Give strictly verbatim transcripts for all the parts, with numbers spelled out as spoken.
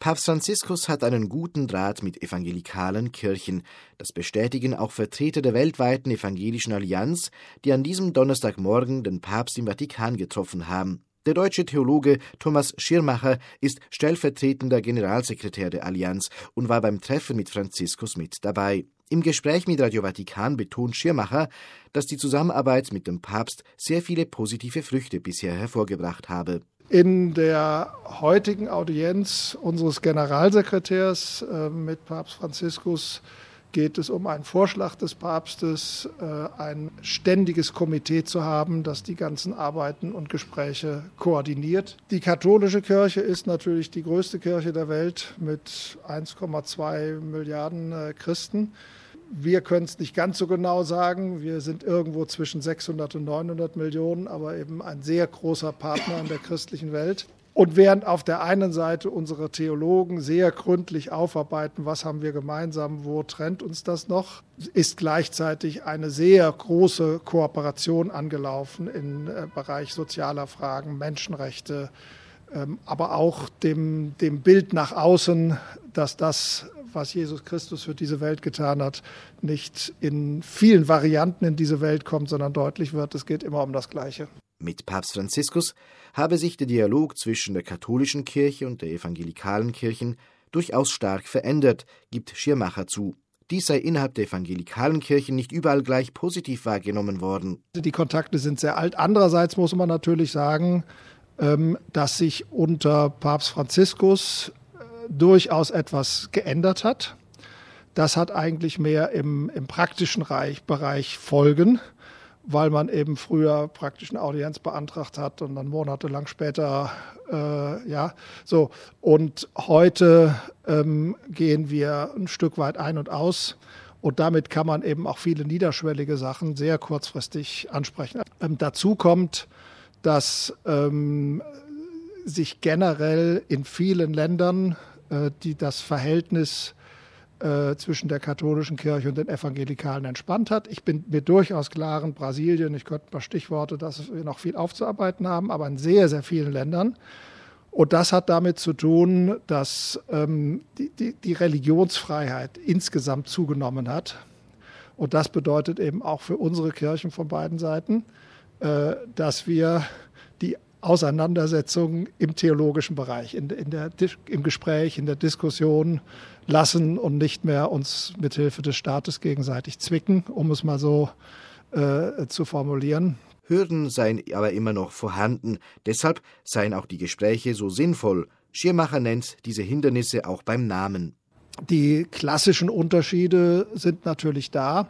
Papst Franziskus hat einen guten Draht mit evangelikalen Kirchen. Das bestätigen auch Vertreter der weltweiten Evangelischen Allianz, die an diesem Donnerstagmorgen den Papst im Vatikan getroffen haben. Der deutsche Theologe Thomas Schirmacher ist stellvertretender Generalsekretär der Allianz und war beim Treffen mit Franziskus mit dabei. Im Gespräch mit Radio Vatikan betont Schirmacher, dass die Zusammenarbeit mit dem Papst sehr viele positive Früchte bisher hervorgebracht habe. In der heutigen Audienz unseres Generalsekretärs äh, mit Papst Franziskus geht es um einen Vorschlag des Papstes, äh, ein ständiges Komitee zu haben, das die ganzen Arbeiten und Gespräche koordiniert. Die katholische Kirche ist natürlich die größte Kirche der Welt mit eins Komma zwei Milliarden äh, Christen. Wir können es nicht ganz so genau sagen. Wir sind irgendwo zwischen sechshundert und neunhundert Millionen, aber eben ein sehr großer Partner in der christlichen Welt. Und während auf der einen Seite unsere Theologen sehr gründlich aufarbeiten, was haben wir gemeinsam, wo trennt uns das noch, ist gleichzeitig eine sehr große Kooperation angelaufen im Bereich sozialer Fragen, Menschenrechte, aber auch dem, dem Bild nach außen, dass das, was Jesus Christus für diese Welt getan hat, nicht in vielen Varianten in diese Welt kommt, sondern deutlich wird, es geht immer um das Gleiche. Mit Papst Franziskus habe sich der Dialog zwischen der katholischen Kirche und der evangelikalen Kirchen durchaus stark verändert, gibt Schirmacher zu. Dies sei innerhalb der evangelikalen Kirchen nicht überall gleich positiv wahrgenommen worden. Die Kontakte sind sehr alt. Andererseits muss man natürlich sagen, dass sich unter Papst Franziskus durchaus etwas geändert hat. Das hat eigentlich mehr im, im praktischen Reich, Bereich Folgen, weil man eben früher praktisch eine Audienz beantragt hat und dann monatelang später, äh, ja, so. Und heute ähm, gehen wir ein Stück weit ein und aus und damit kann man eben auch viele niederschwellige Sachen sehr kurzfristig ansprechen. Ähm, dazu kommt, dass ähm, sich generell in vielen Ländern äh, die das Verhältnis äh, zwischen der katholischen Kirche und den Evangelikalen entspannt hat. Ich bin mir durchaus klar, in Brasilien, ich könnte ein paar Stichworte, dass wir noch viel aufzuarbeiten haben, aber in sehr, sehr vielen Ländern. Und das hat damit zu tun, dass ähm, die, die, die Religionsfreiheit insgesamt zugenommen hat. Und das bedeutet eben auch für unsere Kirchen von beiden Seiten, äh, dass wir die Auseinandersetzung im theologischen Bereich, in, in der, im Gespräch, in der Diskussion lassen und nicht mehr uns mithilfe des Staates gegenseitig zwicken, um es mal so äh, zu formulieren. Hürden seien aber immer noch vorhanden. Deshalb seien auch die Gespräche so sinnvoll. Schirmacher nennt diese Hindernisse auch beim Namen. Die klassischen Unterschiede sind natürlich da.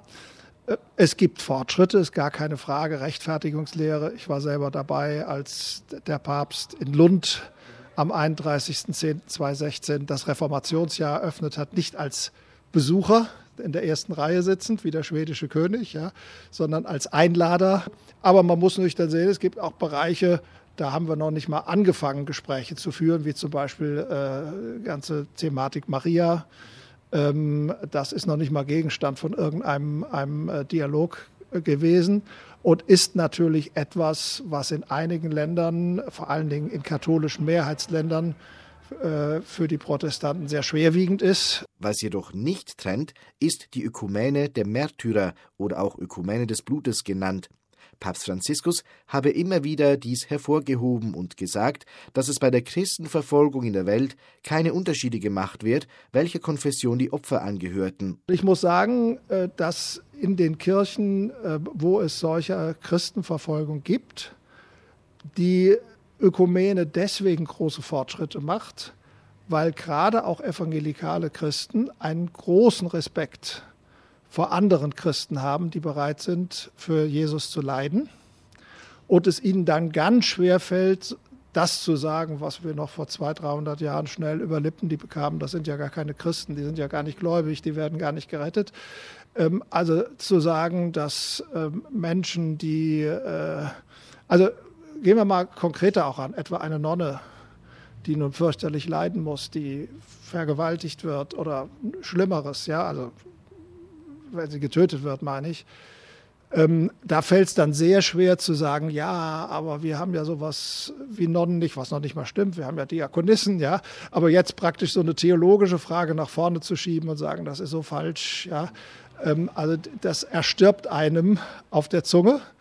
Es gibt Fortschritte, ist gar keine Frage. Rechtfertigungslehre. Ich war selber dabei, als der Papst in Lund am einunddreißigsten zehnten zweitausendsechzehn das Reformationsjahr eröffnet hat, nicht als Besucher in der ersten Reihe sitzend, wie der schwedische König, ja, sondern als Einlader. Aber man muss natürlich dann sehen, es gibt auch Bereiche, da haben wir noch nicht mal angefangen, Gespräche zu führen, wie zum Beispiel äh, ganze Thematik Maria. Ähm, das ist noch nicht mal Gegenstand von irgendeinem einem, äh, Dialog äh, gewesen und ist natürlich etwas, was in einigen Ländern, vor allen Dingen in katholischen Mehrheitsländern, äh, für die Protestanten sehr schwerwiegend ist. Was jedoch nicht trennt, ist die Ökumene der Märtyrer oder auch Ökumene des Blutes genannt. Papst Franziskus habe immer wieder dies hervorgehoben und gesagt, dass es bei der Christenverfolgung in der Welt keine Unterschiede gemacht wird, welcher Konfession die Opfer angehörten. Ich muss sagen, dass in den Kirchen, wo es solche Christenverfolgung gibt, die Ökumene deswegen große Fortschritte macht, weil gerade auch evangelikale Christen einen großen Respekt vor anderen Christen haben, die bereit sind, für Jesus zu leiden. Und es ihnen dann ganz schwer fällt, das zu sagen, was wir noch vor zweihundert, dreihundert Jahren schnell über Lippen die bekamen. Das sind ja gar keine Christen, die sind ja gar nicht gläubig, die werden gar nicht gerettet. Also zu sagen, dass Menschen, die, also gehen wir mal konkreter auch an, etwa eine Nonne, die nun fürchterlich leiden muss, die vergewaltigt wird oder Schlimmeres, ja, also wenn sie getötet wird, meine ich, Ähm, da fällt es dann sehr schwer zu sagen, ja, aber wir haben ja sowas wie Nonnen nicht, was noch nicht mal stimmt. Wir haben ja Diakonissen, ja. Aber jetzt praktisch so eine theologische Frage nach vorne zu schieben und sagen, das ist so falsch, ja. Ähm, also das erstirbt einem auf der Zunge.